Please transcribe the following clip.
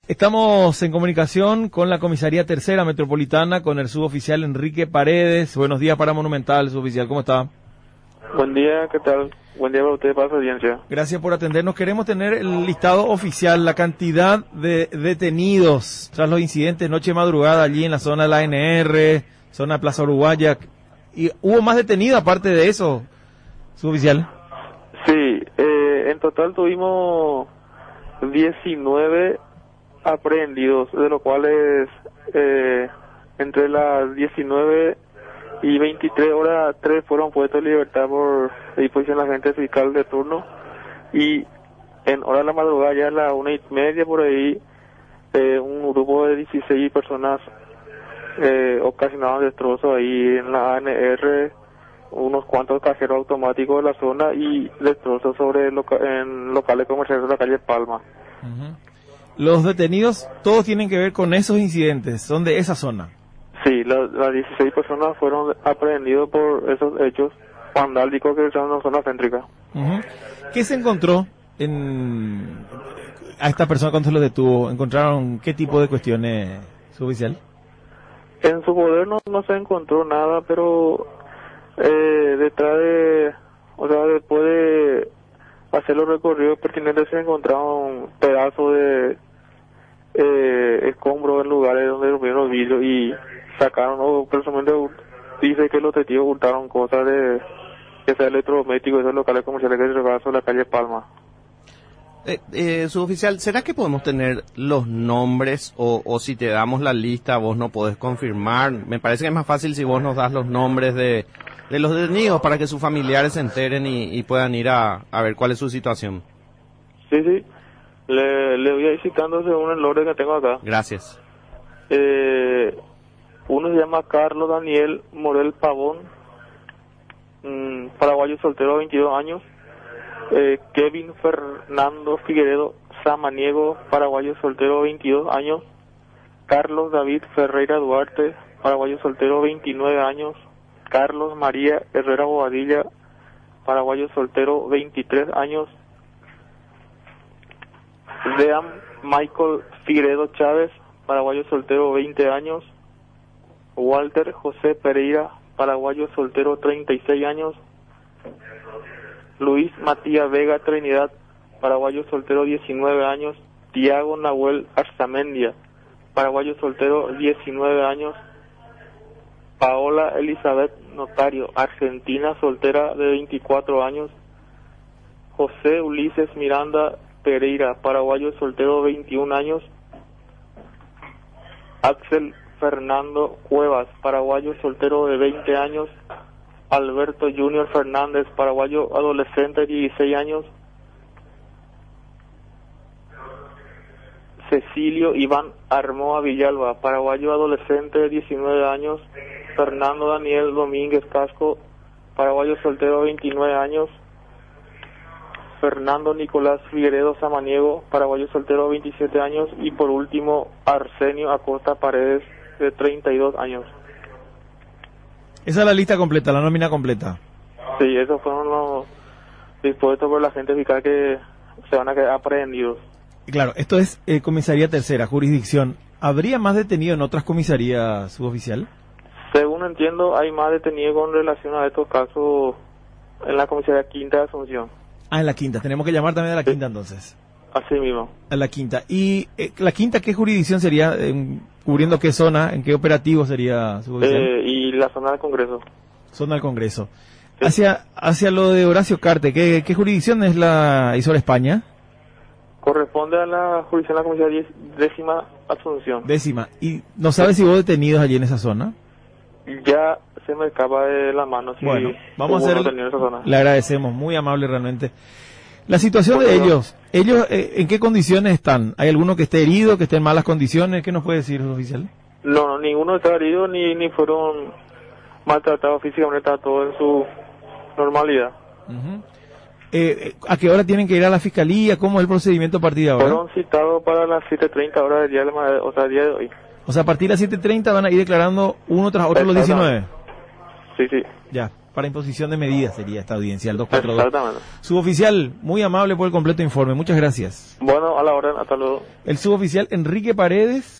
Estamos en comunicación con la Comisaría Tercera Metropolitana, con el suboficial Enrique Paredes. Buenos días para Monumental, suboficial, ¿cómo está? Buen día, ¿qué tal? Buen día para usted, para su audiencia. Gracias por atendernos. Queremos tener el listado oficial, la cantidad de detenidos tras los incidentes noche y madrugada allí en la zona de la ANR, zona de Plaza Uruguaya. ¿Y hubo más detenidos aparte de eso, suboficial? Sí, en total tuvimos 19 aprehendidos, de los cuales entre las 19 y 23 horas 3 fueron puestos en libertad por disposición de la agente fiscal de turno, y en hora de la madrugada, ya a las 1:30 por ahí, un grupo de 16 personas ocasionaron destrozos ahí en la ANR, unos cuantos cajeros automáticos de la zona y destrozos en locales comerciales de la calle Palma. Uh-huh. Los detenidos todos tienen que ver con esos incidentes, son de esa zona. Sí, las 16 personas fueron aprehendidos por esos hechos vandálicos que están en la zona céntrica. Uh-huh. ¿Qué se encontró a esta persona cuando se lo detuvo? ¿Encontraron qué tipo de cuestiones, suboficial? En su poder no se encontró nada, pero después de hacer los recorridos pertinentes se encontraron pedazos de escombros en lugares donde rompieron los vidrios y sacaron, o personalmente dice que los testigos hurtaron cosas de electrodomésticos de esos locales comerciales que se regalan sobre la calle Palma. Suboficial, ¿será que podemos tener los nombres o si te damos la lista vos no podés confirmar? Me parece que es más fácil si vos nos das los nombres de los detenidos para que sus familiares se enteren y puedan ir a ver cuál es su situación. Sí, le voy a ir citando según el orden que tengo acá. Gracias. Uno se llama Carlos Daniel Morel Pavón, paraguayo soltero, 22 años. Kevin Fernando Figueredo Samaniego, paraguayo soltero, 22 años. Carlos David Ferreira Duarte, paraguayo soltero, 29 años. Carlos María Herrera Bobadilla, paraguayo soltero, 23 años. Dean Michael Figueredo Chávez, paraguayo soltero, 20 años. Walter José Pereira, paraguayo soltero, 36 años. Luis Matías Vega Trinidad, paraguayo soltero, 19 años. Tiago Nahuel Arzamendia, paraguayo soltero, 19 años. Paola Elizabeth Notario, argentina, soltera, de 24 años. José Ulises Miranda Pereira, paraguayo soltero, 21 años. Axel Fernando Cuevas, paraguayo soltero, de 20 años. Alberto Junior Fernández, paraguayo adolescente, 16 años. Cecilio Iván Armoa Villalba, paraguayo adolescente, 19 años. Fernando Daniel Domínguez Casco, paraguayo soltero, 29 años. Fernando Nicolás Figueredo Samaniego, paraguayo soltero, 27 años. Y por último, Arsenio Acosta Paredes, de 32 años. Esa es la lista completa, la nómina completa. Sí, esos fueron los dispuestos por la agente fiscal que se van a quedar aprehendidos. Y claro, esto es comisaría tercera, jurisdicción. ¿Habría más detenidos en otras comisarías, suboficial? Según entiendo, hay más detenidos con relación a estos casos en la comisaría quinta de Asunción. Ah, en la quinta. Tenemos que llamar también a la quinta entonces. Así mismo. A la quinta. ¿Y la quinta qué jurisdicción sería? ¿Cubriendo qué zona? ¿En qué operativo sería, suboficial? Y la zona del Congreso. Zona del Congreso. Sí. Hacia lo de Horacio Carte, ¿qué jurisdicción es la ISOR España? Corresponde a la jurisdicción de la comisaría décima Asunción. Décima. ¿Y no sabes si hubo detenidos allí en esa zona? Ya se me escapa de la mano. Si bueno, vamos a hacer. Esa zona. Le agradecemos, muy amable realmente. La situación de ellos ¿en qué condiciones están? ¿Hay alguno que esté herido, que esté en malas condiciones? ¿Qué nos puede decir, oficial? No, ninguno está herido ni fueron maltratados físicamente, está todo en su normalidad. Uh-huh. ¿A qué hora tienen que ir a la fiscalía? ¿Cómo es el procedimiento a partir de ahora? Fueron citados para las 7:30 horas del día día de hoy. O sea, a partir de las 7:30 van a ir declarando uno tras otro los 19. Sí. Ya. para imposición de medidas sería esta audiencia, el 242. Exactamente. Suboficial, muy amable por el completo informe. Muchas gracias. Bueno, a la orden, hasta luego. El suboficial Enrique Paredes.